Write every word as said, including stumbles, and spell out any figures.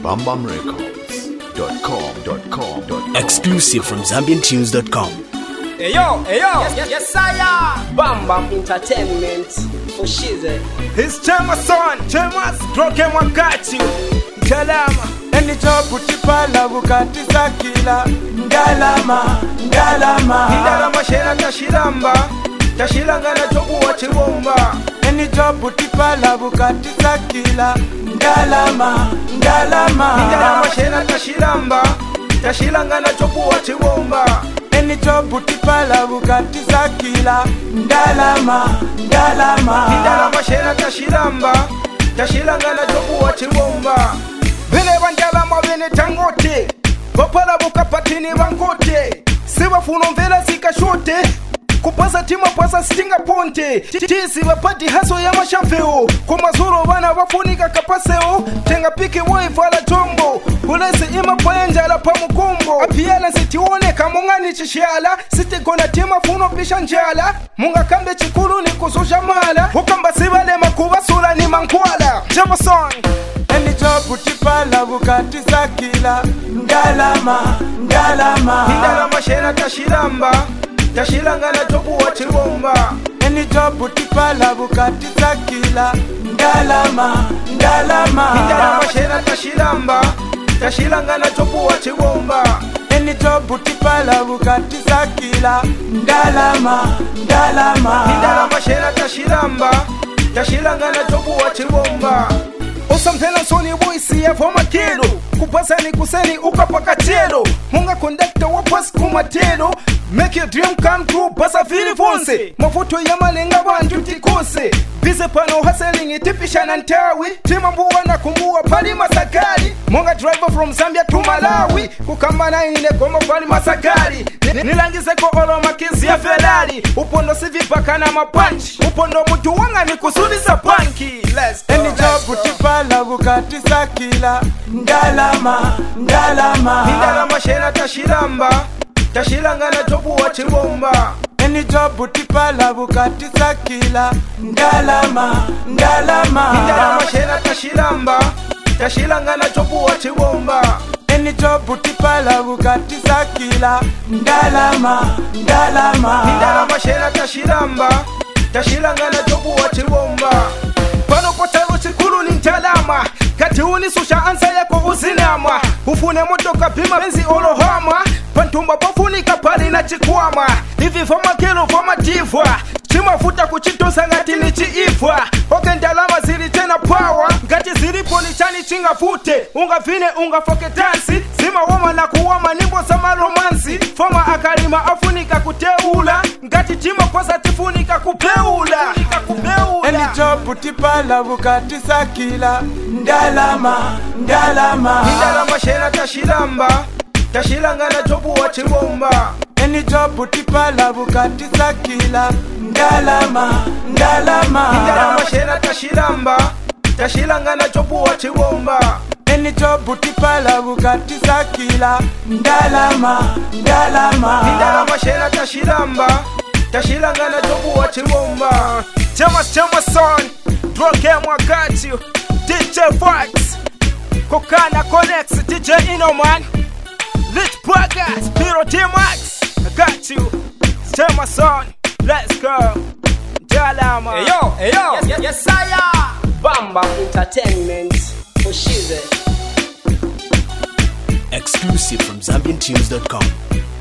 bam bam records dot com dot com dot com. Exclusive from Zambian Tunes dot com. Hey yo, hey yo, yes, yes, yes sire. Bam Bam Entertainment for Shize. His Chema son, Chemas, Droke Mwakati Ngalama, Eni jobu tipala bukati sakila Ngalama, Ngalama Ngalama shena tashiramba Tashiranga na jobu wa chibomba. Eni jobu tipala bukati sakila Ngalama, Ngalama Ngalama shena tashiramba Tashiranga na jobu wa chibomba. Eni jobu tipala bukati sakila Ngalama, Ngalama Ngalama shena tashiramba Tashiranga na jobu wa chibomba. Vile banjalama vene tangote Vapala buka patini bangote Siva funo mvela zika shote Kupasa tima pasa stinga ponte Tisi vapati haso ya mashafeo Kumazuro vana vafunika kapaseo Tenga piki woi vala jombo Hulese ima paenja la pamukumbo Apiala sitione kamungani chishiala Siti kona tima funo pisha njala Munga kambe chikulu ni kuzusha mala Hukamba sivale makuwa sula ni mankwala Jama song. Eni jobu tipala bukati sakila Ngalama, Ngalama Ngalama shena tashiramba Tashiranga na jobu wa chibomba. Eni jobu tipala bukati sakila Ngalama, Ngalama Ngalama shena tashiramba Tashiranga na jobu wa chibomba. Eni jobu tipala bukati sakila Ngalama, Ngalama Ngalama shena tashiramba Tashiranga na jobu wa chibomba. Osamtela soni voice ya voma kero Kupasa ni kuseni ukapaka chero Munga conductor wapas kumatero Make your dream come true pasa fili fonse Mafuto ya malenga bantu tikose Bise pano hustling itipisha na ntawi Tima mbuwa na kumbuwa pali masakari Munga driver from Zambia to Malawi Kukamba na ine goma pali masakari Nilangize ko olo makizi ya Ferrari Upondo sivipaka na mapanchi Upondo mtu wanga ni kusudi za punky. Let's go. Eni jobu tipala bukati sakila Ngalama, Ngalama Ngalama shena tashiramba Tashiranga na jobu wa chibomba. Eni jobu tipala bukati sakila Ngalama, Ngalama Ngalama shena tashiramba Tashiranga na jobu wa chibomba. Eni jobu tipala bukati sakila Ngalama, Ngalama Ngalama shena tashiramba Tashiranga na jobu wa chibomba. Pano potalo chikulu ni ntalama Kati unisusha ansa yako uzinama Ufune motoka pima benzi olohama Pantumba pofunika pali na chikwama Hivi fama kelo fama tifwa Chimafuta kuchitosa ngati ni chiifwa Oke ndalama zili tena power Ngati zilipo ni chani chinga fute Unga vine unga foke dansi Zima woma na kuwama nimbo sama romansi Fama akalima afunika kuteula Ngati chima kwasa tifunika kupeula Eni jobu tipala bukati sakila Ngalama, Ngalama Ngalama shena tashiramba Tashiranga na jobu wa chibomba. Eni jobu tipala bukati sakila Ngalama, Ngalama Ngalama shena tashiramba Tashiranga na jobu wa chibomba. Eni jobu tipala bukati sakila Ngalama, Ngalama Ngalama shena tashiramba Tashiranga na jobu wa chibomba. Chemas Chemas son, Droke Mwakati D J Fox Kokana Connects D J Inoman Lit Bragas Piro T-Max. I got you Chemas son, let's go. Jalama. Hey yo, hey yo, yes, yes, yes sire. Bam Bam Entertainment for Shize. Exclusive from Zambian Tunes dot com.